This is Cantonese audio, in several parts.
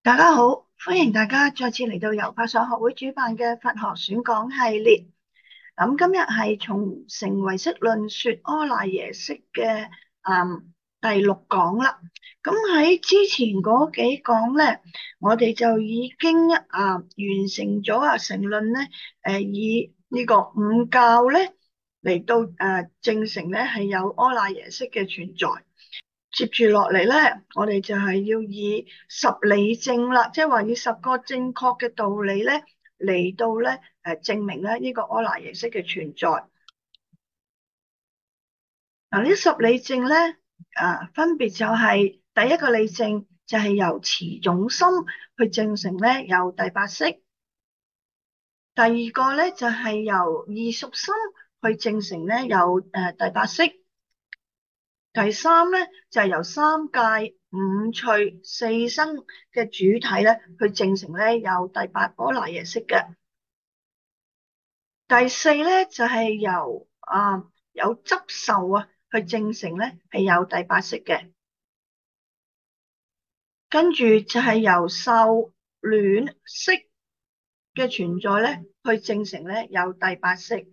大家好，歡迎大家再次嚟到由法相學會主辦嘅佛學選講系列。今日係從成唯識論說阿賴耶識嘅第六講啦。咁喺之前嗰幾講咧，我哋就已經完成咗成論咧，以呢個五教咧嚟到證成咧係有阿賴耶識嘅存在。接住落嚟咧，我哋就係要以十理證啦，即係話以十個正確嘅道理咧嚟到咧證明咧呢個阿賴耶識嘅存在。嗱，呢十理證咧分別就係第一個理證就係由持種心去證成咧有第八識，第二個咧就係由異熟心去證成咧有第八識。第三咧就係由三界五趣四生嘅主體咧去證成咧有第八阿賴耶識嘅。第四咧就係由有執受去證成咧係有第八識嘅。跟住就係由受戀識嘅存在咧去證成咧有第八識。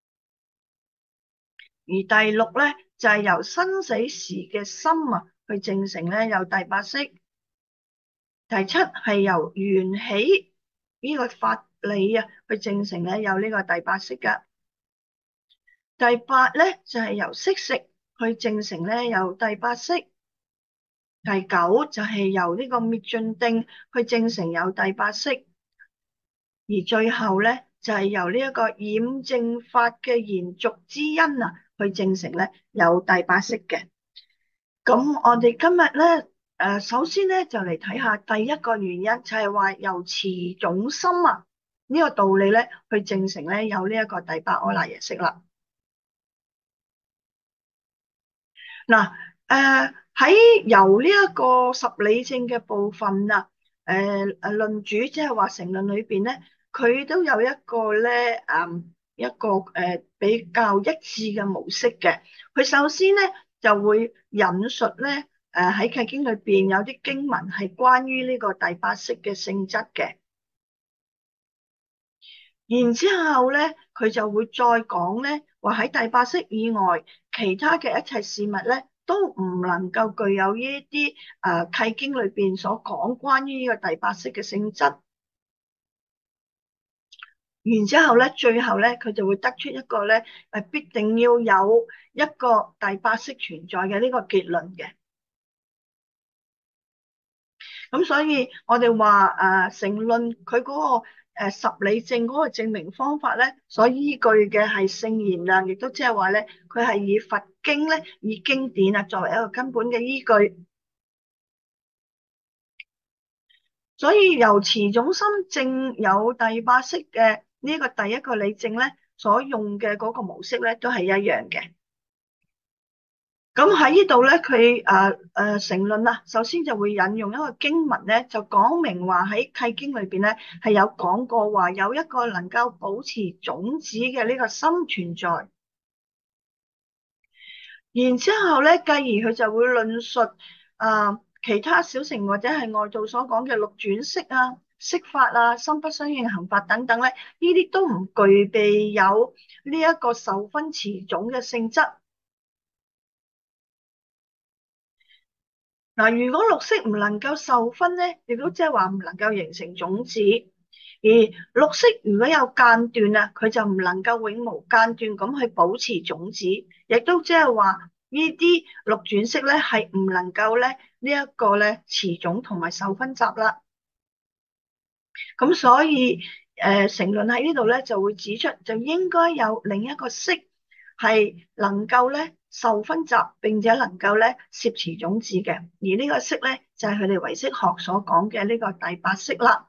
而第六咧就係由生死時嘅心去證成咧有第八識。第七係由緣起呢個法理去證成咧有呢個第八識噶。第八咧就係由色識去證成咧有第八識。第九就係由呢個滅盡定去證成有第八識。而最後咧就係由呢一個染淨法嘅延續之因去證成咧有第八識嘅。咁我哋今日咧首先咧就嚟睇下第一個原因，就係話由持種心呢個道理咧去證成咧有呢一個第八阿賴耶識啦。嗱，喺由呢一個十理證嘅部分論主即係話成論裏邊咧，佢都有一個咧一個比較一致嘅模式嘅。佢首先咧就會引述咧喺契經裏邊有啲經文係關於呢個第八識嘅性質嘅。然之後咧，佢就會再講咧，話喺第八識以外，其他嘅一切事物咧，都唔能夠具有呢一啲契經裏邊所講關於呢個第八識嘅性質。然之後咧，最後咧，佢就會得出一個咧，必定要有一個第八識存在嘅呢個結論嘅。咁所以我哋話成論佢嗰個十理證嗰個證明方法咧，所依據嘅係聖言量，亦都即係話咧，佢係以佛經咧，以經典作為一個根本嘅依據。所以由持種心證有第八識嘅呢個第一個理證咧，所用嘅嗰個模式咧，都係一樣嘅。咁喺呢度咧，佢成論首先就會引用一個經文咧，就講明話喺契經裏邊咧係有講過話有一個能夠保持種子嘅呢個心存在。然之後咧，繼而佢就會論述其他小乘或者係外道所講嘅六轉識色法心不相應行法等等咧，呢啲都唔具備有呢一個受分持種嘅性質。嗱，如果六識唔能夠受分咧，亦都即係話唔能夠形成種子；而六識如果有間斷佢就唔能夠永無間斷咁去保持種子，亦都即係話呢啲六轉識咧係唔能夠咧呢一個咧持種同埋受分集啦。咁所以成論喺呢度咧就會指出，就應該有另一個識係能夠咧受分集，並且能夠咧攝持種子嘅。而呢個識咧就係佢哋唯識學所講嘅呢個第八識啦。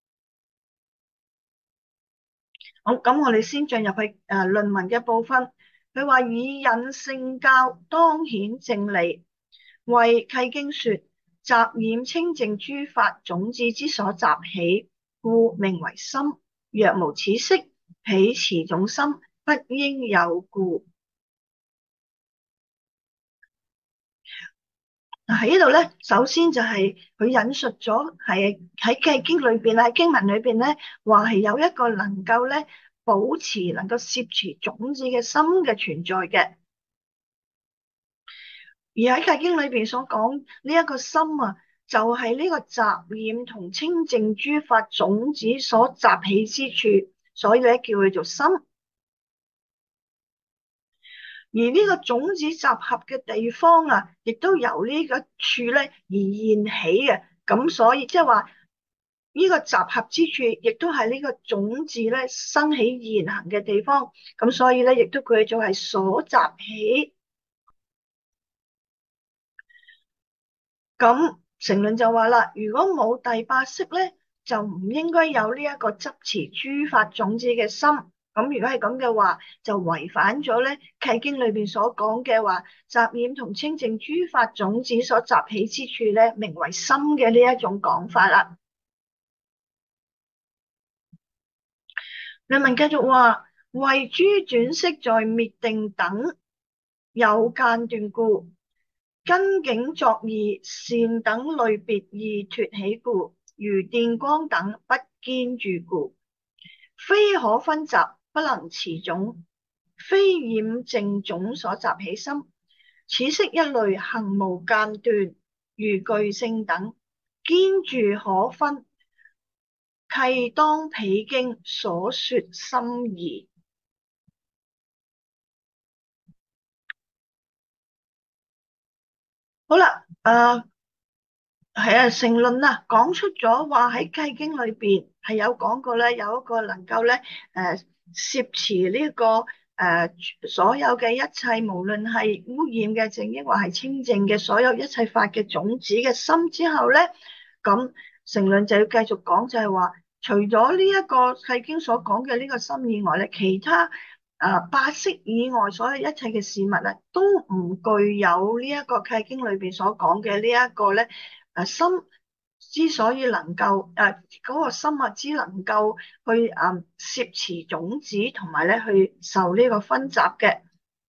好，咁我哋先進入去論文嘅部分。佢話以引聖教當顯正理，為契經說，雜染清淨諸法種子之所集起，故名為心。若無此識，彼持種心不應有故。 嗱喺呢度咧，首先就係佢引述咗係喺《契經》裏邊喺經文裏邊咧，話係有一個能夠咧保持、能夠攝持種子嘅心嘅存在嘅。而喺《契經》裏邊所講呢一個心啊，就係呢個雜染同清淨諸法種子所集起之處，所以咧叫佢做心。而呢個種子集合嘅地方啊，亦都由呢個處咧而現起嘅。咁所以即係話呢個集合之處，亦都係呢個種子咧生起現行嘅地方。咁所以咧，亦都佢就係所集起。咁成論就話啦，如果冇第八識咧，就唔應該有呢一個執持諸法種子嘅心。咁如果係咁嘅話，就違反咗咧契經裏邊所講嘅話，雜染同清淨諸法種子所集起之處咧，名為心嘅呢一種講法啦。論文繼續話，謂諸轉識在滅定等有間斷故，根境作意善等類別異脫起故，如電光等不堅住故，非可分集，不能持種，非染淨種所集起心。此識一類行無間斷，如巨聖等堅住可分，契當彼經所說心義。好啦，係啊，成論啊，講出咗話喺契經裏邊係有講過咧，有一個能夠咧攝持呢個所有嘅一切，無論係污染嘅，淨抑或係清淨嘅，所有一切法嘅種子嘅心之後咧，咁成論就要繼續講，就係話除咗呢一個契經所講嘅呢個心以外咧，其他八識以外所有一切嘅事物啊，都唔具有呢一個契經裏邊所講嘅呢一個咧。心之所以能夠嗰個心啊，只能夠去攝持種子，同埋咧去受呢個分集嘅。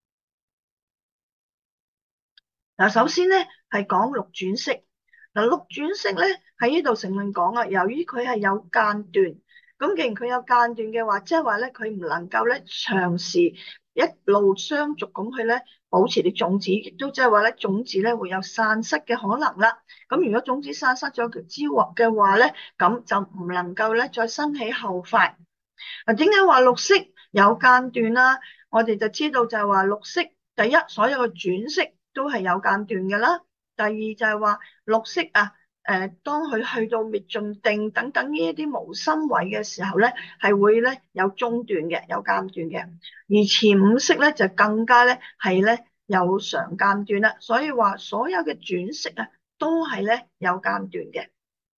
嗱，首先咧係講六轉識。嗱，六轉識咧喺呢度成論講啊，由於佢係有間斷，咁既然佢有間斷嘅話，即係話咧佢唔能夠咧長時一路相續咁去咧保持啲種子，亦都即係話咧種子咧會有散失嘅可能啦。咁如果種子散失咗之鑊嘅話咧，咁就唔能夠咧再生起後發。嗱，點解話六識有間斷啦？我哋就知道就係話六識，第一所有嘅轉識都係有間斷嘅啦。第二就係話六識啊，當佢去到滅盡定等等呢一啲無生位嘅時候咧，係會咧有中斷嘅，有間斷嘅。而前五識咧就更加咧係咧有常間斷啦。所以話所有嘅轉識啊，都係咧有間斷嘅。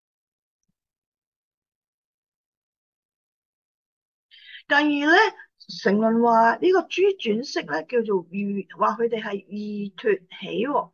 第二咧，成論話呢個諸轉識咧叫做異，話佢哋係異脫起喎。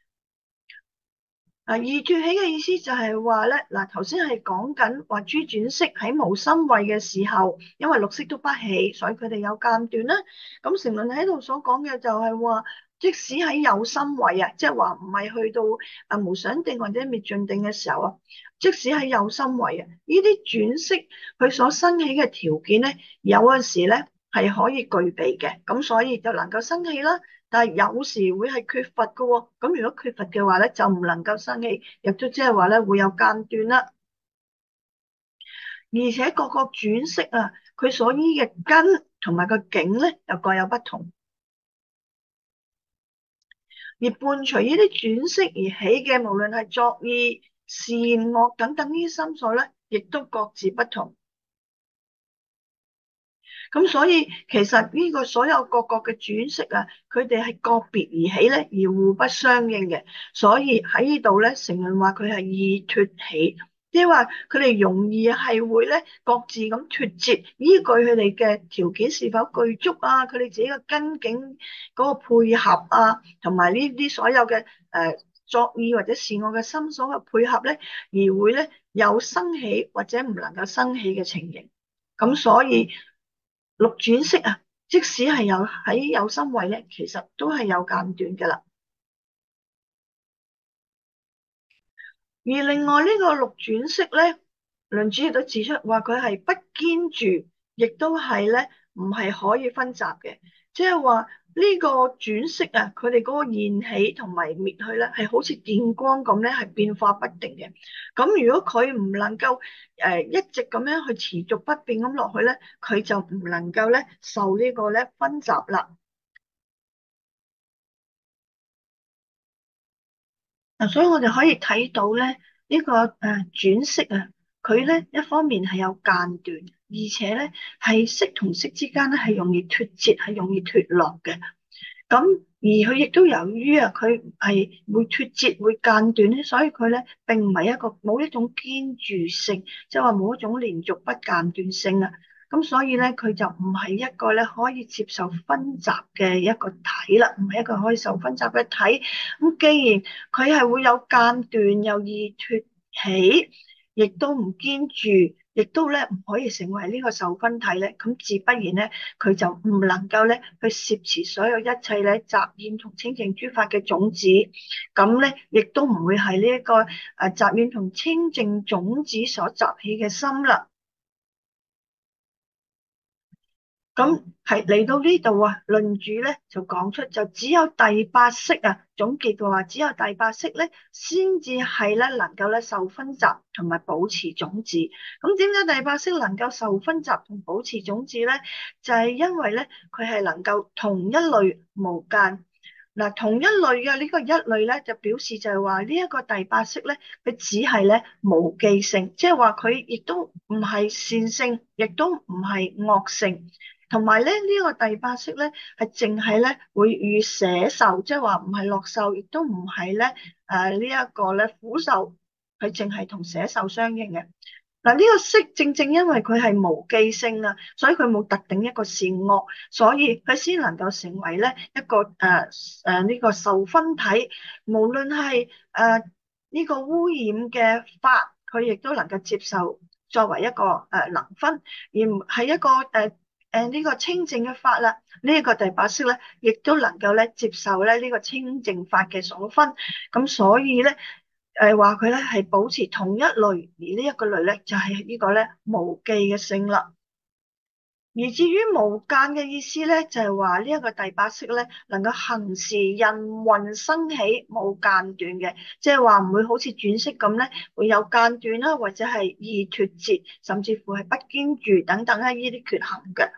異脫起嘅意思就係話咧，嗱頭先係講緊話諸轉識喺無生位嘅時候，因為六識都不起，所以佢哋有間斷啦。咁成論喺度所講嘅就係話，即使喺有生位啊，即係話唔係去到無想定或者滅盡定嘅時候啊，即使喺有生位啊，呢啲轉識佢所生起嘅條件咧，有陣時咧係可以具備嘅，咁所以就能夠生起啦。但係有時會係缺乏嘅喎，咁如果缺乏嘅話咧，就唔能夠生起，亦都即係話咧會有間斷啦。而且各個轉識啊，佢所依嘅根同埋個境咧，又各有不同。而伴隨呢啲轉識而起嘅，無論係作意、善惡等等呢啲心所咧，亦都各自不同。咁所以其實呢個所有各個嘅轉識啊，佢哋係個別而起咧，而互不相應嘅。所以喺呢度咧，成人話佢係異脫起，即係話佢哋容易係會咧各自咁脫節，依據佢哋嘅條件是否具足啊，佢哋自己嘅根境嗰個配合啊，同埋呢啲所有嘅作意或者善惡嘅心所嘅配合咧，而會咧有生起或者唔能夠生起嘅情形。咁所以六轉識啊，即使係喺有生位咧，其實都係有間斷噶啦。 而另外呢個六轉色咧，論主亦都指出話佢係不堅住，亦都係咧唔係可以分集嘅，即係話呢個轉色啊，佢哋嗰個現起同埋滅去咧，係好似電光咁咧，係變化不定嘅。咁如果佢唔能夠一直咁樣去持續不變咁落去咧，佢就唔能夠咧受呢個咧分集啦。嗱，所以我哋可以睇到咧，呢個轉色啊，佢咧一方面係有間斷，而且咧係色同色之間咧係容易脫節，係容易脫落嘅。咁而佢亦都由於啊，佢係會脫節、會間斷咧，所以佢咧並唔係冇一種堅住性，即係話冇一種連續不間斷性啊。咁所以咧，佢就唔係一個咧可以接受分集嘅一個體啦，唔係一個可以受分集嘅體。咁既然佢係會有間斷，又易脫起，亦都唔堅住，亦都咧唔可以成為呢個受分體咧，咁自不然咧，佢就唔能夠咧去攝持所有一切咧雜染同清淨諸法嘅種子，咁咧亦都唔會係呢一個雜染同清淨種子所集起嘅心啦。咁係嚟到呢度啊，論主咧就講出就只有第八識啊，總結嘅話只有第八識咧，先至係咧能夠咧受分集同埋保持種子。咁點解第八識能夠受分集同保持種子咧？就係因為咧佢係能夠同一類無間。嗱，同一類嘅呢個一類咧，就表示就係話呢一個第八識咧，佢只係咧無記性，即係話佢亦都唔係善性，亦都唔係惡性。同埋咧，呢個第八識咧係淨係咧會與捨受，即係話唔係樂受，亦都唔係咧呢一個咧苦受，佢淨係同捨受相應嘅。嗱，呢個識正正因為佢係無記性啊，所以佢冇特定一個善惡，所以佢先能夠成為咧一個呢個受分體。無論係呢個污染嘅法，佢亦都能夠接受作為一個能分，而唔係一個呢個清淨嘅法啦。呢一個第八識咧，亦都能夠咧接受咧呢個清淨法嘅所分。咁所以咧。話佢咧係保持同一類，而呢一個類咧就係呢個咧無記嘅性啦。而至於無間嘅意思咧，就係話呢一個第八識咧能夠行時印運生起冇間斷嘅，即係話唔會好似轉識咁咧會有間斷啦，或者係易脫節，甚至乎係不堅住等等咧呢啲缺陷嘅。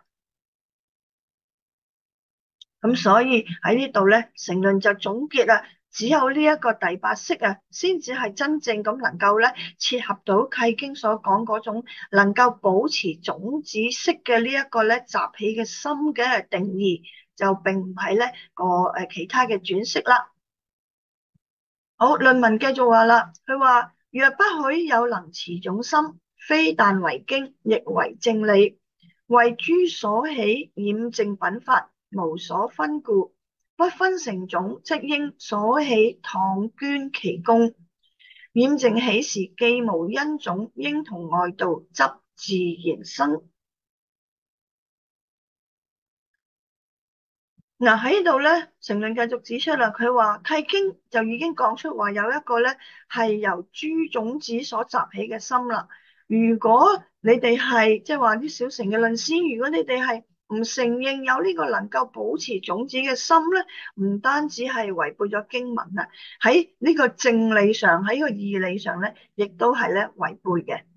咁所以喺呢度咧，成論就總結啦，只有呢一個第八識啊，先至係真正咁能夠咧切合到契經所講嗰種能夠保持種子識嘅呢一個咧集起嘅心嘅定義，就並唔係咧其他嘅轉識啦。好，論文繼續話啦，佢話若不許有能持種心，非但為經，亦為正理，為諸所起染淨品法，無所分故，不分成種，則應所起儻捐其功。染淨起時，既無因種，應同外道，則自然生。嗱，喺呢度咧，成論繼續指出啦，佢話契經就已經講出話有一個咧係由諸種子所集起嘅心啦。如果你哋係即係話啲小乘嘅論師，如果你哋係唔承認有呢個能夠保持種子嘅心咧，唔單止係違背咗經文啊，喺呢個正理上，喺呢個義理上咧，亦都係咧違背嘅。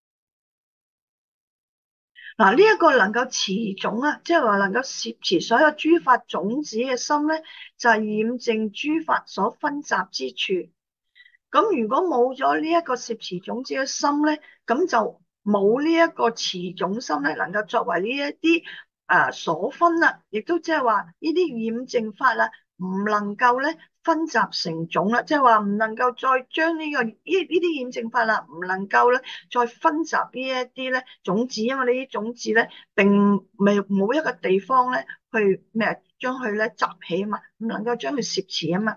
嗱，呢一個能夠持種啊，即係話能夠攝持所有諸法種子嘅心咧，就係染淨諸法所分集之處。咁如果冇咗呢一個攝持種子嘅心咧，咁就冇呢一個持種心咧，能夠作為呢一啲所分啦，亦都即係話呢啲染淨法啦，唔能夠咧分集成種啦，即係話唔能夠再將呢個呢啲染淨法啦，唔能夠咧再分集呢一啲咧種子，因為呢啲種子咧並未冇一個地方咧去將佢咧集起啊嘛，唔能夠將佢攝持啊嘛。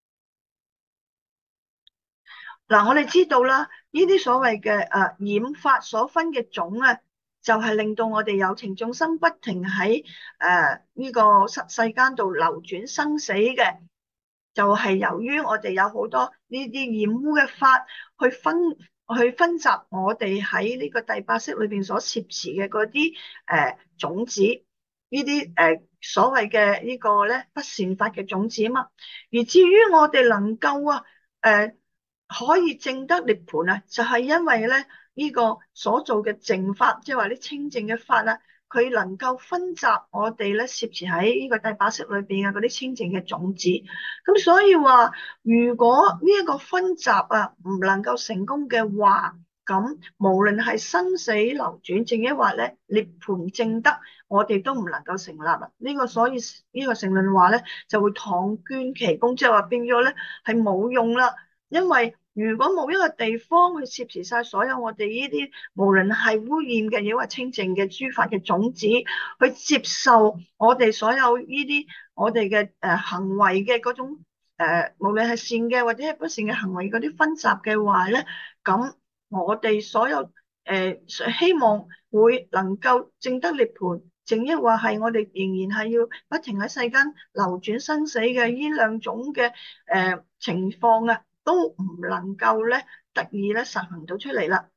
嗱，我哋知道啦，呢啲所謂嘅染法所分嘅種啊，就係令到我哋有情眾生不停喺呢個世間度流轉生死嘅。 就係由於我哋有好多呢啲染污嘅法去分集我哋喺呢個第八識裏邊所攝持嘅嗰啲種子，呢啲所謂嘅呢個咧不善法嘅種子啊嘛。而至於我哋能夠可以證得涅槃啊，就係因為咧呢個所做嘅淨法，即係話啲清淨嘅法啊，佢能夠分集我哋咧攝持喺呢個第八識裏邊嘅嗰啲清淨嘅種子。咁所以話，如果呢一個分集啊唔能夠成功嘅話，咁無論係生死流轉，正一話咧涅槃證得，我哋都唔能夠成立啊！呢個所以呢個成論話咧就會唐捐其功，即係話變咗咧係冇用啦。因為如果冇一個地方去攝持晒所有我哋呢啲無論係污染嘅，亦或清淨嘅諸法嘅種子，去接受我哋所有呢啲我哋嘅行為嘅嗰種無論係善嘅或者係不善嘅行為嗰啲分集嘅話咧，咁我哋所有希望會能夠證得涅槃，正一話係我哋仍然係要不停喺世間流轉生死嘅呢兩種嘅情況啊，都唔能夠咧得以咧實行到出嚟啦。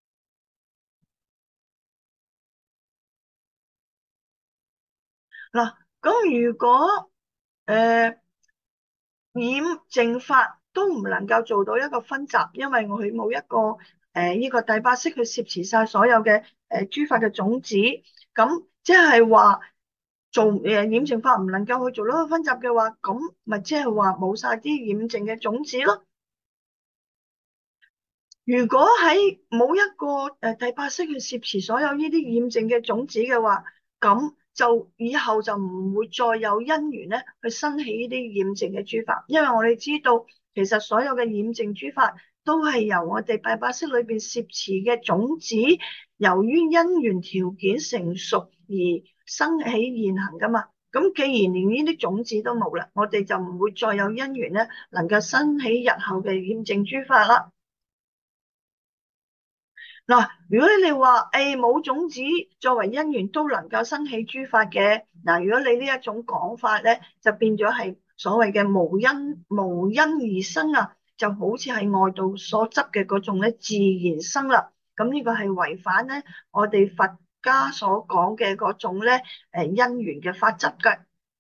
嗱，咁如果誒染淨法都唔能夠做到一個分集，因為我佢冇一個呢個第八識去攝持晒所有嘅諸法嘅種子，咁即係話做染淨法唔能夠去做到個分集嘅話，咁咪即係話冇晒啲染淨嘅種子咯。如果喺冇一個第八識去攝持所有呢啲染淨嘅種子嘅話，咁就以後就唔會再有因緣咧去生起呢啲染淨嘅諸法，因為我哋知道其實所有嘅染淨諸法都係由我哋第八識裏邊攝持嘅種子，由於因緣條件成熟而生起現行噶嘛。咁既然連呢啲種子都冇啦，我哋就唔會再有因緣咧能夠生起日後嘅染淨諸法啦。嗱，如果你哋話誒冇種子作為因緣都能夠生起諸法嘅，嗱，如果你呢一種講法咧，就變咗係所謂嘅無因而生啊，就好似係外道所執嘅嗰種咧自然生啦。咁呢個係違反咧我哋佛家所講嘅嗰種咧因緣嘅法則嘅。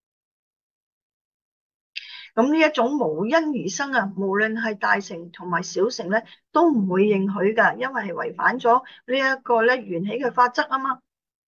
咁呢一種無因而生啊，無論係大乘同埋小乘咧，都唔會認許噶，因為係違反咗呢一個咧緣起嘅法則啊嘛。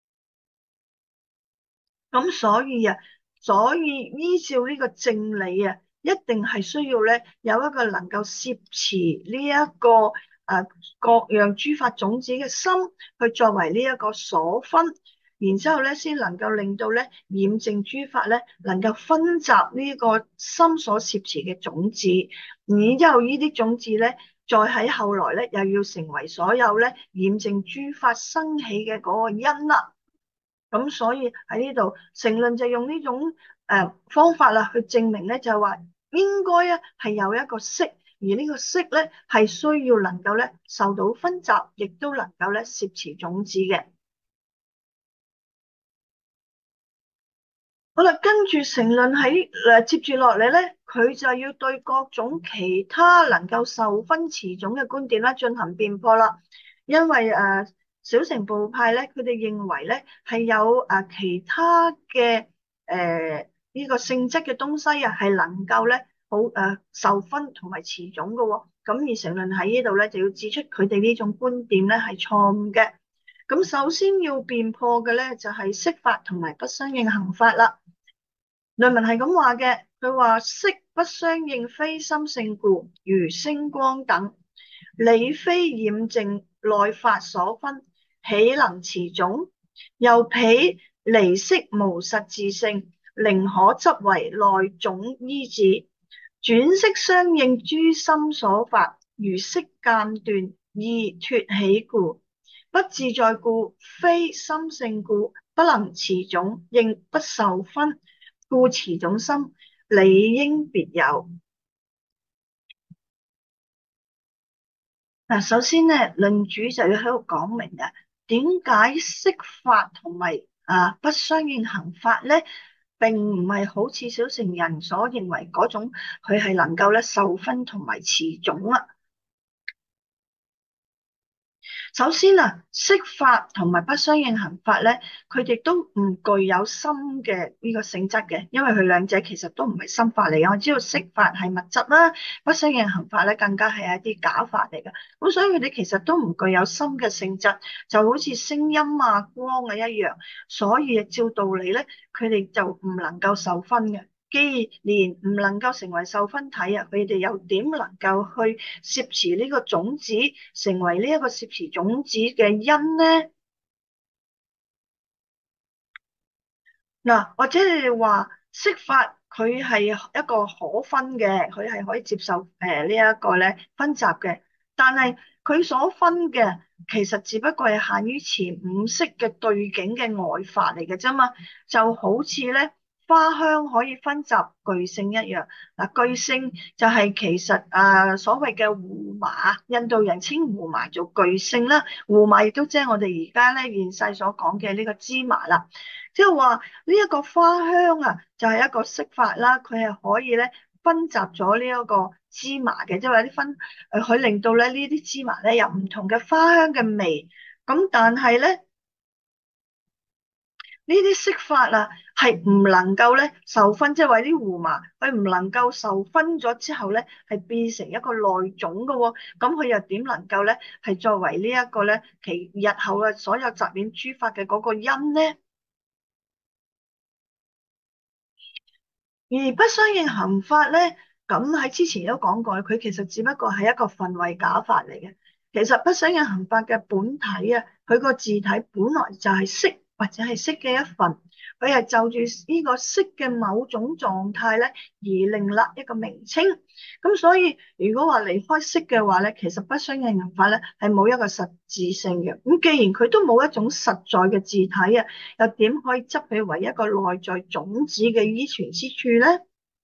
咁所以依照呢個正理啊，一定係需要咧有一個能夠攝持呢一個各樣諸法種子嘅心，去作為呢一個所分，然之後咧先能夠令到咧染淨諸法咧能夠分集呢個心所攝持嘅種子，然之後呢啲種子咧再喺後來咧又要成為所有咧染淨諸法生起嘅嗰個因啦。咁所以喺呢度成論就用呢種方法啦，去證明咧就係話應該啊係有一個識，而呢個識咧係需要能夠咧受到分集，亦都能夠咧攝持種子嘅。好啦，跟住成論喺接住落嚟咧，佢就要對各種其他能夠受分持種嘅觀點咧進行辯駁啦。因為小乘部派咧，佢哋認為咧係有其他嘅呢個性質嘅東西啊，係能夠咧好受分同埋持種嘅喎。咁而成論喺呢度咧就要指出佢哋呢種觀點咧係錯誤嘅。咁首先要辯駁嘅咧就係色法同埋不相應行法啦。論文係咁話嘅，佢話色不相應非心性故，如星光等，理非染淨內法所分，豈能持種？又彼離色無實自性，寧可執為內種依止。轉色相應諸心所法，如色間斷意脫起故，不自在故，非心性故，不能持種，應不受分。故持種心理應別有。嗱，首先咧，論主就要喺度講明啊，點解色法同埋不相應行法咧？ 並唔係好似小乘人所認為嗰種，佢係能夠咧受分同埋持種啦。首先啊，色法同埋不相應行法咧，佢哋都唔具有心嘅呢個性質嘅，因為佢兩者其實都唔係心法嚟嘅。我知道色法係物質啦，不相應行法咧更加係一啲假法嚟嘅。咁所以佢哋其實都唔具有心嘅性質，就好似聲音啊、光啊一樣。所以照道理咧，佢哋就唔能夠受分嘅。既然唔能夠成為受分體啊，佢哋又點能夠去攝持呢個種子，成為呢一個攝持種子嘅因呢？嗱，或者你哋話色法佢係一個可分嘅，佢係可以接受呢一個咧分集嘅，但係佢所分嘅其實只不過係限於前五識嘅對境嘅外法嚟嘅啫嘛，就好似咧花香可以分集具性一樣。嗱，具性就係其實所謂嘅胡麻，印度人稱胡麻做具性啦，胡麻亦都即係我哋而家咧現世所講嘅呢個芝麻啦。即係話呢一個花香啊，就係一個色法啦，佢係可以咧分集咗呢一個芝麻嘅，即係話啲佢令到咧呢啲芝麻咧有唔同嘅花香嘅味。咁但係咧呢啲色法啊係唔能夠咧受分，即係話啲胡麻佢唔能夠受分咗之後咧係變成一個內種嘅喎，咁佢又點能夠咧係作為呢一個咧其日後嘅所有雜染諸法嘅嗰個因呢？而不相應行法咧，咁喺之前都講過，佢其實只不過係一個分位假法嚟嘅。其實不相應行法嘅本體啊，佢個字體本來就係色或者係色嘅一份，佢係就住呢個色嘅某種狀態咧而另立一個名稱。咁所以如果話離開色嘅話咧，其實不相應行法咧係冇一個實質性嘅。咁既然佢都冇一種實在嘅字體啊，又點可以執佢為一個內在種子嘅依存之處咧？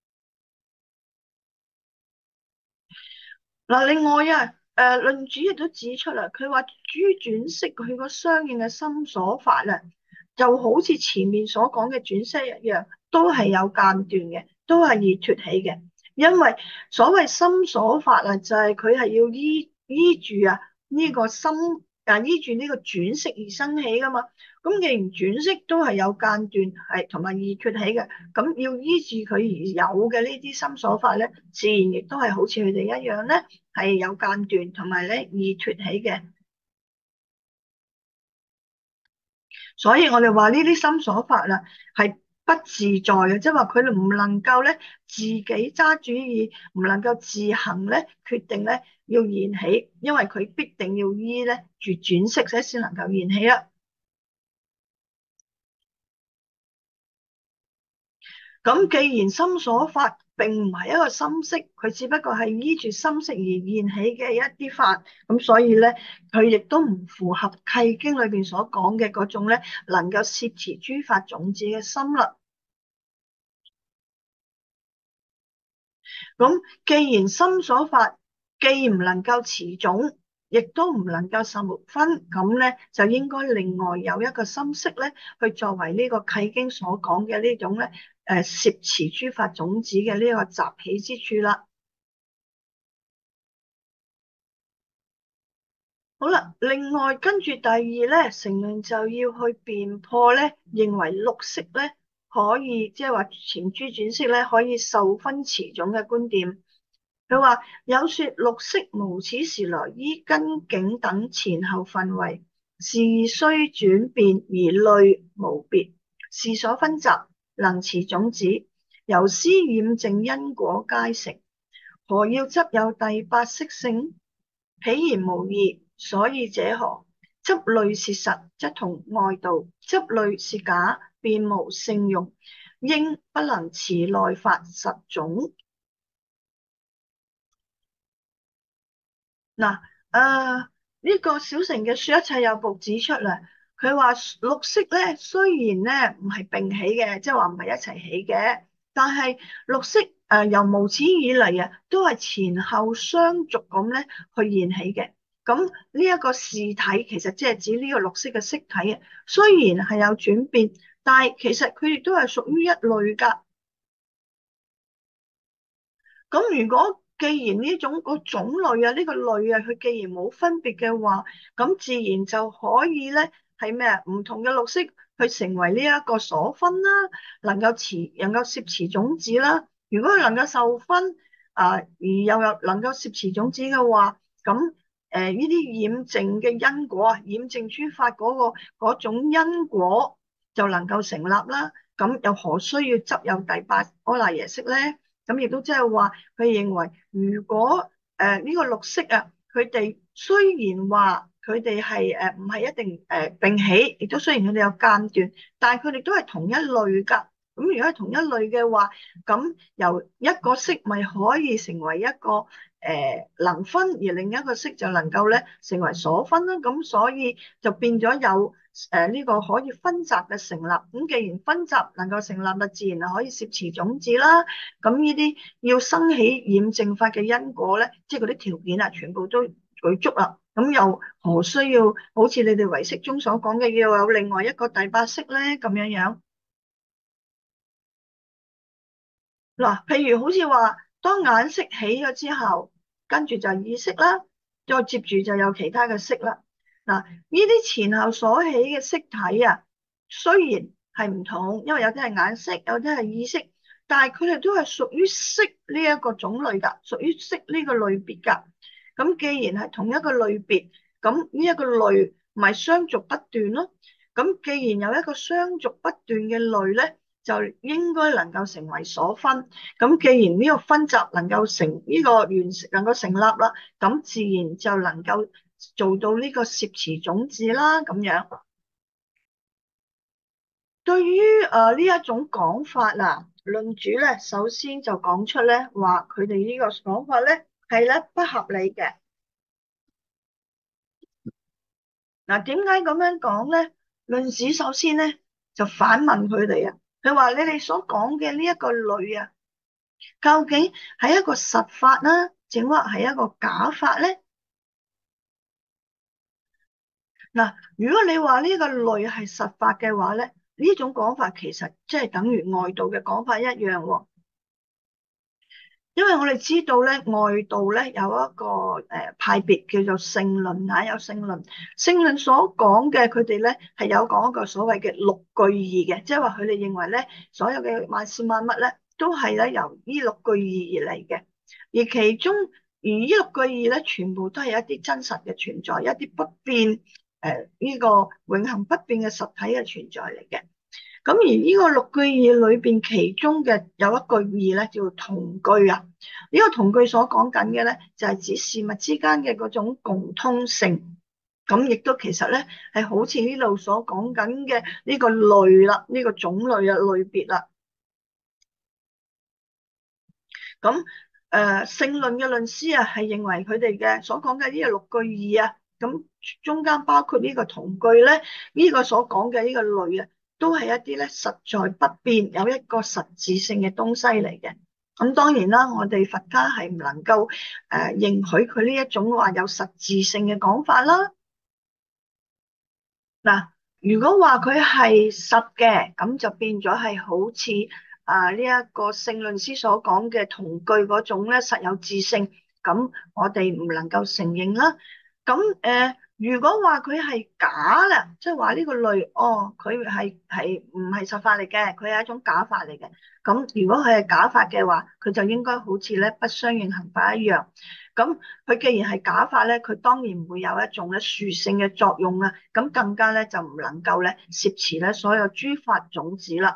嗱，另外啊，論主亦都指出啦，佢話諸轉識佢個相應嘅心所法啊，就好似前面所講嘅轉識一樣，都係有間斷嘅，都係易脫起嘅。因為所謂心所法啊，就係佢係要依住呢個心依住呢個轉識而生起噶嘛。咁既然轉識都係有間斷，係同埋易脫起嘅，咁要依住佢而有嘅呢啲心所法咧，自然亦都係好似佢哋一樣咧，係有間斷同埋咧易脫起嘅。所以我哋話呢啲心所法啦，係不自在嘅，即係話佢哋唔能夠咧自己揸主意，唔能夠自行咧決定咧要現起，因為佢必定要依咧住轉識咧先能夠現起啦。咁既然心所法並唔係一個心識，佢只不過係依住心識而現起嘅一啲法，咁所以咧，佢亦都唔符合契經裏邊所講嘅嗰種咧，能夠攝持諸法種子嘅心啦。咁既然心所法既唔能夠持種，亦都唔能夠受分，咁咧就應該另外有一個心識咧，去作為呢個契經所講嘅呢種咧，攝持諸法種子嘅呢個集起之處啦。好啦，另外跟住第二咧，成論就要去辯破咧，認為六識咧可以，即係話前諸轉識咧可以受分持種嘅觀點。佢話有說六識無始時來依根境等前後分位，是雖轉變而類無別，是所分集，能持種子，由思染淨因果皆成。何要執有第八識性？彼然無異。所以者何？執類是實，則同外道；執類是假，便無性用，應不能持內法實種。嗱，呢個小乘嘅說一切有部指出啦，佢話六識咧雖然咧唔係並起嘅，即係話唔係一齊起嘅，但係六識由無始以嚟啊，都係前後相續咁咧去現起嘅。咁呢一個事體其實即係指呢個六識嘅色體啊，雖然係有轉變， 但係其實佢亦都係屬於一類㗎。咁如果既然呢種個種類啊，呢個類啊，佢既然冇分別嘅話，咁自然就可以咧係咩啊？唔同嘅綠色去成為呢一個鎖分啦，能夠攝持種子啦。如果佢能夠授分而又有能夠攝持種子嘅話，咁呢啲染淨嘅因果啊，染淨諸法嗰種因果就能夠成立啦。咁又何須要執有第八阿賴耶識咧？咁亦都即係話，佢認為如果呢個綠色啊，佢哋雖然話佢哋係唔係一定並起，亦都雖然佢哋有間斷，但係佢哋都係同一類㗎。咁如果係同一類嘅話，咁由一個色咪可以成為一個能分，而另一個色就能夠咧成為所分啦。咁所以就變咗有呢個可以分集嘅成立。咁既然分集能夠成立，就自然係可以攝持種子啦。咁呢啲要生起染淨法嘅因果咧，即係嗰啲條件啊，全部都具足啦。咁又何須要好似你哋唯識中所講嘅，要有另外一個第八識咧？咁樣樣嗱，譬如好似話，當眼識起咗之後，跟住就意識啦，再接住就有其他嘅識啦。嗱，呢啲前後所起嘅色體啊，雖然係唔同，因為有啲係眼識，有啲係意識，但係佢哋都係屬於色呢一個種類㗎，屬於色呢個類別㗎。咁既然係同一個類別，咁呢一個類咪相續不斷咯。咁既然有一個相續不斷嘅類咧，就應該能夠成為所分。咁既然呢個分集能夠成呢個完成能夠成立啦，咁自然就能夠做到呢個攝持種子啦。咁樣對於呢一種講法啊，論主咧首先就講出咧話佢哋呢個講法咧係咧不合理嘅。嗱，點解咁樣講咧？論主首先咧就反問佢哋啊，佢話你哋所講嘅呢一個類啊，究竟係一個實法啦，定或係一個假法咧？嗱，如果你話呢個類係實法嘅話咧，呢種講法其實即係等於外道嘅講法一樣喎。因為我哋知道咧，外道咧有一個派別叫做勝論啊，有勝論。勝論所講嘅，佢哋咧係有講一個所謂嘅六句義嘅，即係話佢哋認為咧，所有嘅萬事萬物咧都係咧由呢六句義而嚟嘅，而其中呢六句義咧全部都係一啲真實嘅存在，一啲不變呢個永恆不變嘅實體嘅存在嚟嘅。咁而呢個六句義裏邊，其中嘅有一句義咧，叫同句啊。呢個同句所講緊嘅咧，就係指事物之間嘅嗰種共通性。咁亦都其實咧，係好似呢度所講緊嘅呢個類啦，呢個種類啊，類別啦。咁勝論嘅論師啊，係認為佢哋嘅所講嘅呢個六句義啊，咁中間包括呢個同句咧，呢個所講嘅呢個類啊，都係一啲咧實在不變，有一個實質性嘅東西嚟嘅。咁當然啦，我哋佛家係唔能夠認許佢呢一種話有實質性嘅講法啦。嗱，如果話佢係實嘅，咁就變咗係好似呢一個勝論師所講嘅同句嗰種咧實有自性，咁我哋唔能夠承認啦。咁如果話佢係假啦，即係話呢個類，佢係唔係實法嚟嘅，佢係一種假法嚟嘅。咁如果佢係假法嘅話，佢就應該好似咧不相應行法一樣。咁佢既然係假法咧，佢當然唔會有一種咧殊勝嘅作用啦。咁更加咧就唔能夠咧攝持咧所有諸法種子啦。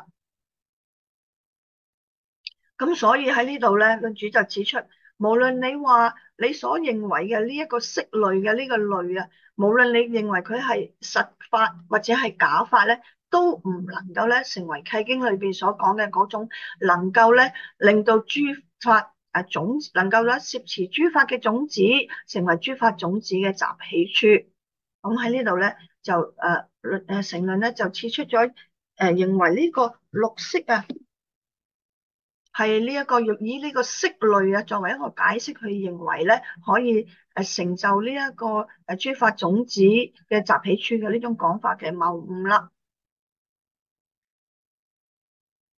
咁所以喺呢度咧，論主就指出，無論你話你所認為嘅呢一個色類嘅呢個類啊，無論你認為佢係實法或者係假法咧，都唔能夠咧成為契經裏邊所講嘅嗰種能夠咧令到諸法種能夠咧攝持諸法嘅種子，成為諸法種子嘅集起處。咁喺呢度咧就成論咧就指出咗認為呢個綠色啊。係呢一個以呢個色類啊作為一個解釋，佢認為咧可以成就呢一個諸法種子嘅集起處嘅呢種講法嘅謬誤啦。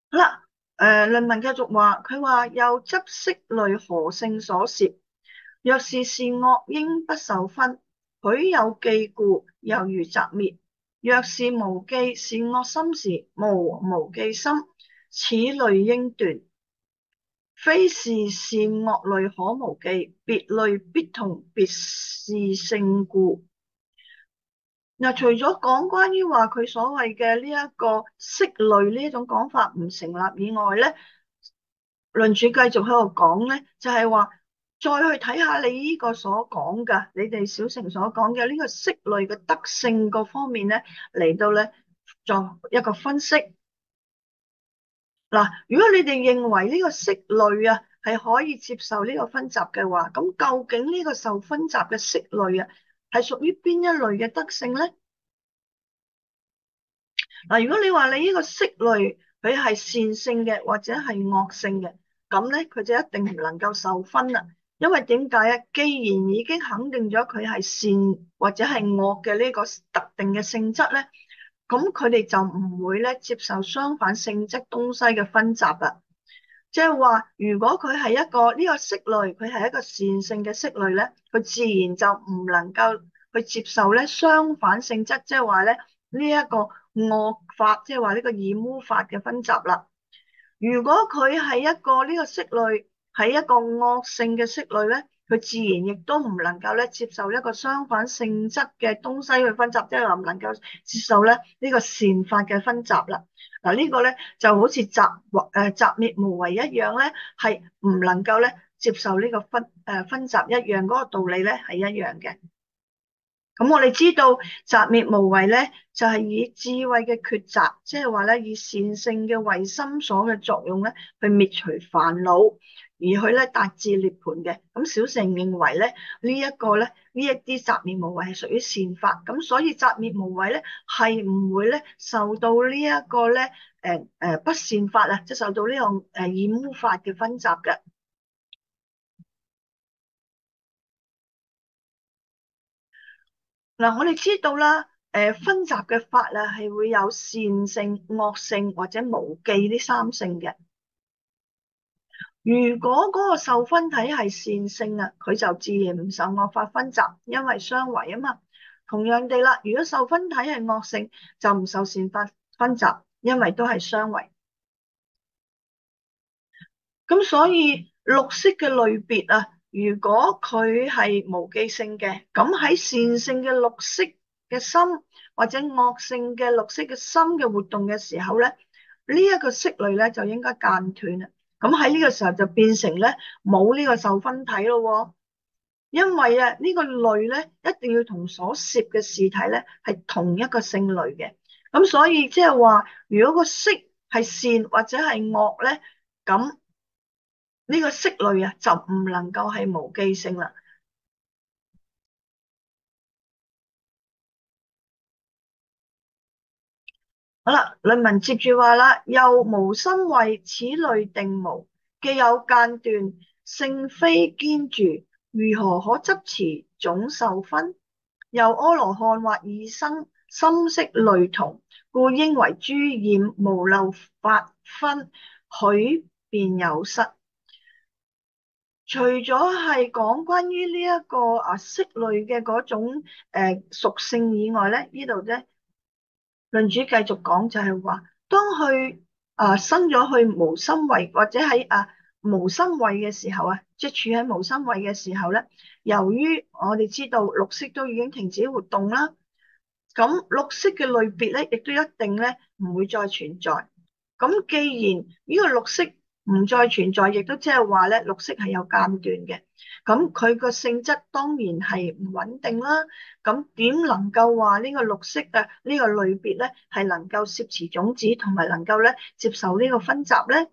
好啦，論文繼續話，佢話又執色類何性所攝？若是善惡，應不受分。許有記故，猶如擇滅。若是無記，善惡心時，無記心，此類應斷。非是善惡類可無記，別類必同別是性故。嗱，除咗講關於話佢所謂嘅呢一個色類呢一種講法唔成立以外咧，論主繼續喺度講咧，就係話再去睇下你呢個所講嘅，你哋小乘所講嘅呢個色類嘅德性各方面咧，嚟到咧作一個分析。嗱，如果你哋認為呢個色類啊係可以接受呢個分集嘅話，咁究竟呢個受分集嘅色類啊係屬於邊一類嘅德性咧？嗱，如果你話你呢個色類佢係善性嘅或者係惡性嘅，咁咧佢就一定唔能夠受分啦。因為點解啊？既然已經肯定咗佢係善或者係惡嘅呢個特定嘅性質咧，咁佢哋就唔會咧接受相反性質東西嘅分集啦。即係話，如果佢係一個呢個色類，佢係一個善性嘅色類咧，佢自然就唔能夠去接受咧相反性質，即係話咧呢一個惡法，即係話呢個染污法嘅分集啦。如果佢係一個呢個色類，係一個惡性嘅色類咧，佢自然亦都唔能夠咧接受一個相反性質嘅東西去分集，即係話唔能夠接受咧呢個善法嘅分集啦。嗱，呢個咧就好似擇滅無為一樣咧，係唔能夠咧接受呢個分集一樣，嗰個道理咧係一樣嘅。咁我哋知道擇滅無為咧，就係以智慧嘅抉擇，即係話咧以善性嘅唯心所嘅作用咧，去滅除煩惱，而去咧達至涅槃嘅。咁小乘認為咧呢一個咧呢一啲擇滅無為係屬於善法，咁所以擇滅無為咧係唔會咧受到呢一個咧不善法啊，即係受到呢個染污法嘅分集嘅。嗱，我哋知道啦，分集嘅法啊，係會有善性、惡性或者無記呢三性嘅。如果嗰個受分體係善性啊，佢就自然唔受惡法分集，因為相違啊嘛。同樣地啦，如果受分體係惡性，就唔受善法分集，因為都係相違。咁所以綠色嘅類別啊，如果佢係無記性嘅，咁喺善性嘅綠色嘅心或者惡性嘅綠色嘅心嘅活動嘅時候咧，呢一個色類咧就應該間斷啦。咁喺呢個時候就變成咧冇呢個受分體咯。因為啊呢個類咧一定要同所攝嘅事體咧係同一個性類嘅。咁所以即係話，如果個色係善或者係惡咧，咁呢個色類啊就唔能夠係無記性啦。好啦，論文接住話啦，又無心為此類定無，既有間斷，性非堅住，如何可執持總受分？又阿羅漢或已生，心識類同，故應為諸染無漏法分，許便有失。除咗係講關於呢一個色類嘅嗰種屬性以外咧，呢度咧論主繼續講就係話，當佢生咗去無心位或者喺無心位嘅時候啊，即係處喺無心位嘅時候咧，由於我哋知道綠色都已經停止活動啦，咁綠色嘅類別咧亦都一定咧唔會再存在。咁既然呢個綠色唔再存在，亦都即係話咧，綠色係有間斷嘅。咁佢個性質當然係唔穩定啦。咁點能夠話呢個綠色嘅呢個類別咧係能夠攝持種子，同埋能夠咧接受呢個分集咧？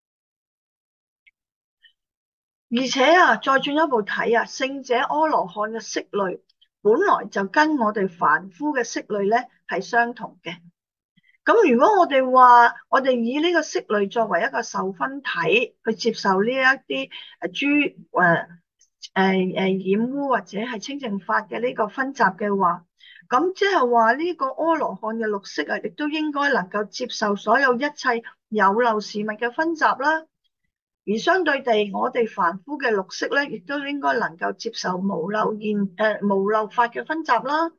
而且再進一步睇聖者阿羅漢嘅色類本來就跟我哋凡夫嘅色類咧係相同嘅。咁如果我哋話，我哋以呢個色類作為一個受分體去接受呢一啲染污或者係清淨法嘅呢個分集嘅話， 咁即係話呢個阿羅漢嘅綠色啊，亦都應該能夠接受所有一切有漏事物嘅分集啦。而相對地，我哋凡夫嘅綠色咧，亦都應該能夠接受無漏法嘅分集啦。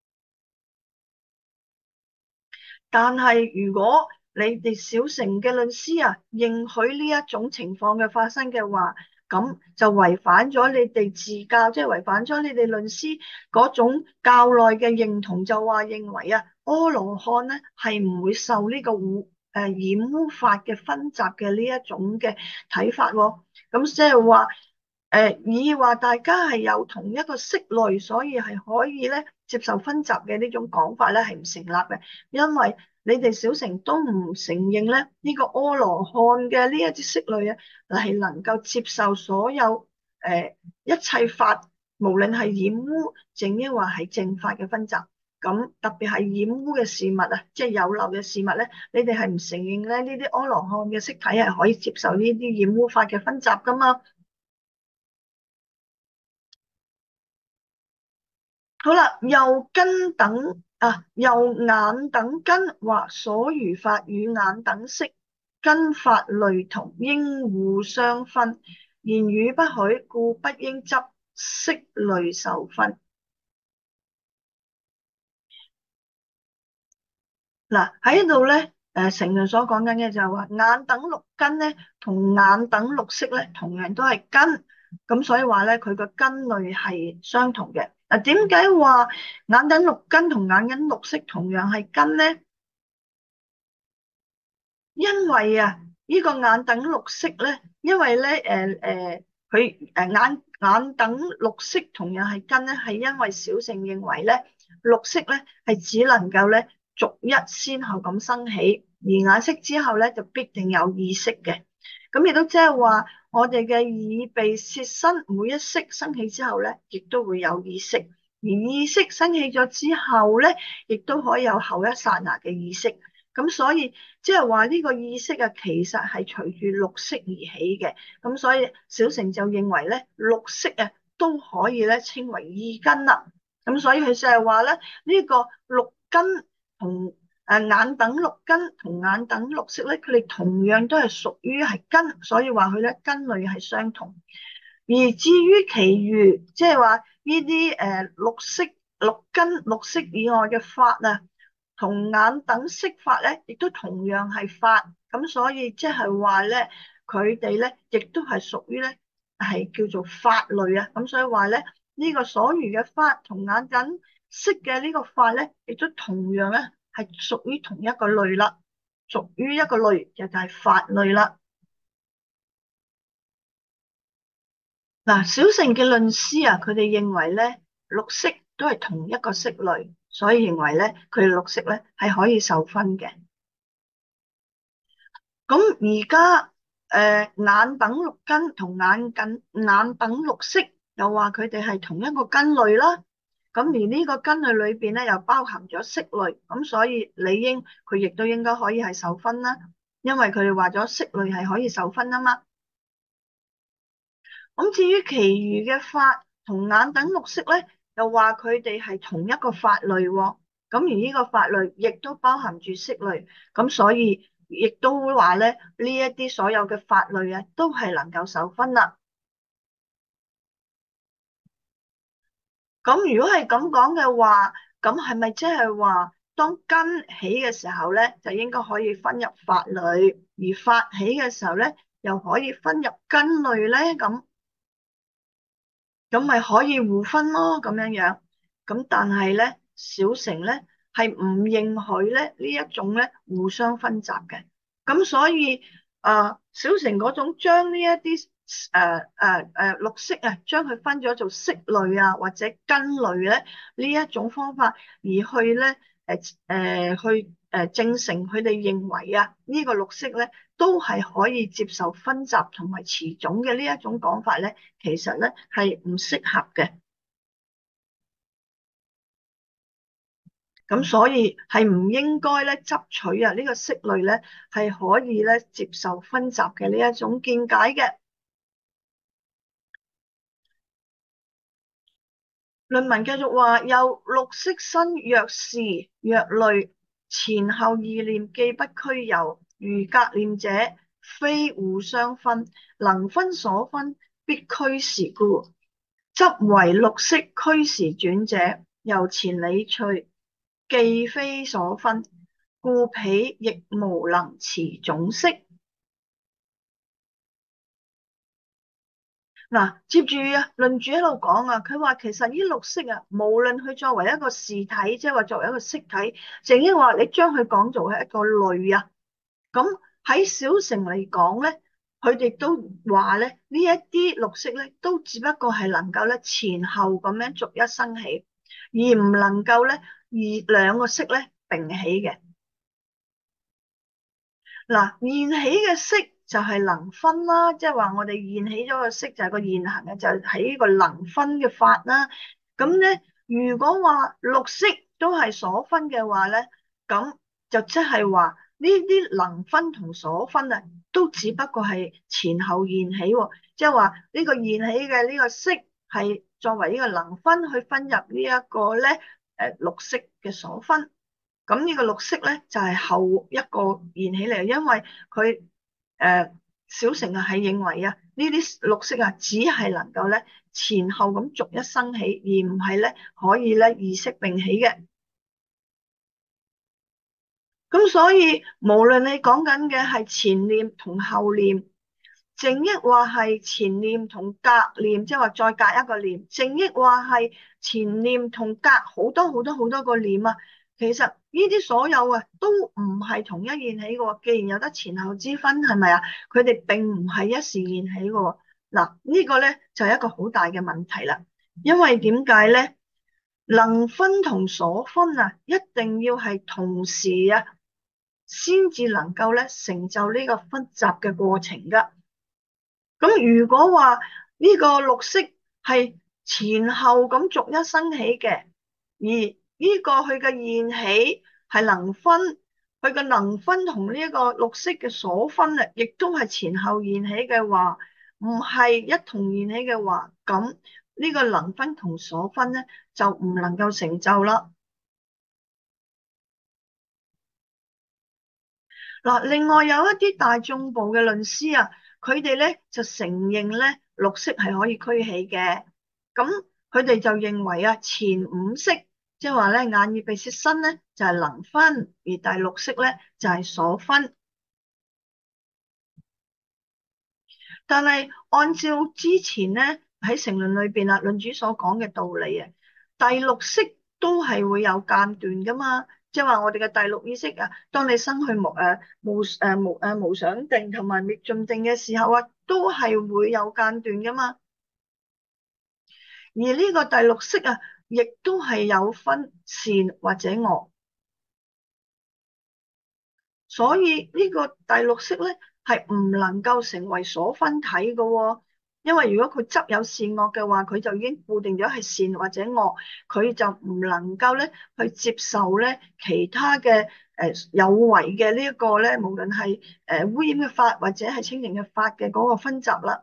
但係如果你哋小乘嘅論師啊，認許呢一種情況嘅發生嘅話，咁就違反咗你哋自教，即係違反咗你哋論師嗰種教內嘅認同，就話認為啊，阿羅漢咧係唔會受呢個染污法嘅分集嘅呢一種嘅睇法喎。咁即係話以話大家係有同一個色類，所以係可以咧接受分集嘅呢種講法咧係唔成立嘅，因為你哋小乘都唔承認咧呢個阿羅漢嘅呢一啲色類啊，係能夠接受所有一切法，無論係染污淨抑或係淨法嘅分集。咁特別係染污嘅事物啊，即係有漏嘅事物咧，你哋係唔承認咧呢啲阿羅漢嘅色體係可以接受呢啲染污法嘅分集噶嘛？好啦，又眼等根或所餘法與眼等色根法類同，應互相分。言語不許，故不應執色類受分。嗱喺度咧，成日所講緊嘅就係話眼等六根咧，同眼等六色咧，同樣都係根，咁所以話咧佢個根類係相同嘅。嗱，點解話眼等六根同眼等六色同樣係根咧？因為啊，呢個眼等六色咧，因為咧，佢眼等六色同樣係根咧，係因為小乘認為咧，六色咧係只能夠咧逐一先後咁生起，而眼識之後咧就必定有意識嘅。咁亦都即係話，我哋嘅耳鼻舌身每一識生起之後咧，亦都會有意識，而意識生起咗之後咧，亦都可以有後一剎那嘅意識。咁所以即係話呢個意識啊，其實係隨住六識而起嘅。咁所以小乘就認為咧，六識啊都可以咧稱為意根啦。咁所以佢就係話咧，呢個六根同眼等六根同眼等六色咧，佢哋同樣都係屬於係根，所以話佢咧根類係相同。而至於其餘，即係話呢啲六色、六根、六色以外嘅法啊，同眼等色法咧，亦都同樣係法。咁所以即係話咧，佢哋咧亦都係屬於咧係叫做法類啊。咁所以話咧，呢個所餘嘅法同眼等色嘅呢個法咧，亦都同樣咧係屬於同一個類啦，屬於一個類就係法類啦。嗱，小乘嘅論師啊，佢哋認為咧，六色都係同一個色類，所以認為咧，佢哋六色咧係可以受分嘅。咁而家眼等六根同眼等六色，又話佢哋係同一個根類啦。咁而呢個根類裏邊咧，又包含咗色類，咁所以理應佢亦都應該可以係受分啦，因為佢哋話咗色類係可以受分啊嘛。咁至於其餘嘅法同眼等六色咧，又話佢哋係同一個法類喎。咁而呢個法類亦都包含住色類，咁所以亦都會話咧，呢一啲所有嘅法類啊，都係能夠受分啦。咁如果係咁講嘅話，咁係咪即係話當根起嘅時候咧，就應該可以分入法類，而法起嘅時候咧，又可以分入根類咧？咁咪可以互分咯，咁樣樣。咁但係咧，小乘咧係唔認許咧呢一種咧互相分集嘅。咁所以小乘嗰種將呢一啲綠色啊，將佢分咗做色類啊或者根類咧呢一種方法，而去咧證成佢哋認為啊呢個綠色咧都係可以接受分集同埋持種嘅呢一種講法咧，其實咧係唔適合嘅。咁所以係唔應該咧執取啊呢個色類咧係可以咧接受分集嘅呢一種見解嘅。 論文繼續話，又綠色生若是若類，前後異念既不俱有，如格念者，非互相分，能分所分，必俱時故，則為綠色俱時轉者，由前理趣，既非所分，故彼亦無能持總色。嗱，接住啊，論主喺度講啊，佢話其實呢綠色啊，無論佢作為一個視體，即係話作為一個色體，淨係話你將佢講做係一個類啊，咁喺小乘嚟講咧，佢哋都話咧呢一啲綠色咧，都只不過係能夠咧前後咁樣逐一生起，而唔能夠咧兩個色咧並起嘅。嗱，現起嘅色就係能分啦，即係話我哋現起咗個色就係個現行嘅，就係呢個能分嘅法啦。咁咧，如果話綠色都係所分嘅話咧，咁就即係話呢啲能分同所分啊，都只不過係前後現起喎，即係話呢個現起嘅呢個色係作為呢個能分去分入呢一個咧綠色嘅所分。咁呢個綠色咧就係後一個現起嚟，因為佢小乘係認為啊，呢啲綠色啊只係能夠咧前後咁逐一生起，而唔係咧可以咧二色並起嘅。咁所以無論你講緊嘅係前念同後念，淨抑或係前念同隔念，即係話再隔一個念，淨抑或係前念同隔好多好多好多個念啊，其實呢啲所有啊都唔係同一現起嘅。既然有得前後之分，係咪啊？佢哋並唔係一時現起嘅。嗱，呢個咧就係一個好大嘅問題啦。因為點解咧？能分同所分啊，一定要係同時啊，先至能夠咧成就呢個分集嘅過程噶。咁如果話呢個綠色係前後咁逐一生起嘅，而呢個佢嘅現起係能分，佢嘅能分同呢一個綠色嘅所分啊，亦都係前後現起嘅話，唔係一同現起嘅話，咁呢個能分同所分咧就唔能夠成就啦。嗱，另外有一啲大眾部嘅論師啊，佢哋咧就承認咧綠色係可以俱起嘅，咁佢哋就認為啊前五色，即係話咧眼耳鼻舌身咧就係能分，而第六色咧就係所分。但係按照之前咧喺成論裏邊啊論主所講嘅道理啊，第六色都係會有間斷噶嘛。即係話我哋嘅第六意識啊，當你生去無想定同埋滅盡定嘅時候啊，都係會有間斷噶嘛。而呢個第六識啊，亦都係有分善或者惡，所以呢個第六識咧係唔能夠成為所分體嘅喎。因為如果佢執有善惡嘅話，佢就已經固定咗係善或者惡，佢就唔能夠咧去接受咧其他嘅有為嘅呢一個咧，無論係污染嘅法或者係清淨嘅法嘅嗰個分集啦。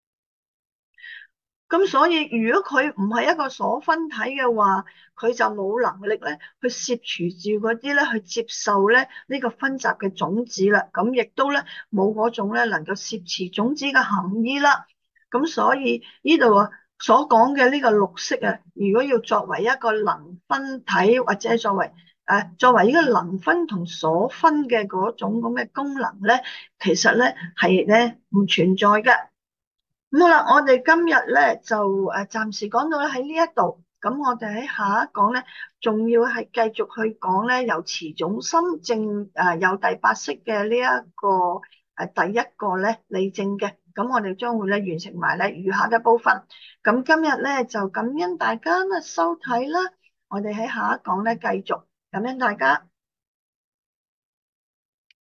咁所以如果佢唔係一個所分體嘅話，佢就冇能力咧去攝取住嗰啲咧去接受咧呢個分集嘅種子啦。咁亦都咧冇嗰種咧能夠攝持種子嘅含義啦。咁所以呢度啊所講嘅呢個綠色啊，如果要作為一個能分體或者作為呢個能分同所分嘅嗰種咁嘅功能咧，其實咧係咧唔存在嘅。咁好啦，我哋今日咧就暫時講到喺呢一度，咁我哋喺下一講咧，仲要係繼續去講咧由持種心證有第八識嘅呢一個第一個咧理證嘅，咁我哋將會咧完成埋咧餘下嘅部分。咁今日咧就感恩大家咧收睇啦，我哋喺下一講咧繼續感恩大家。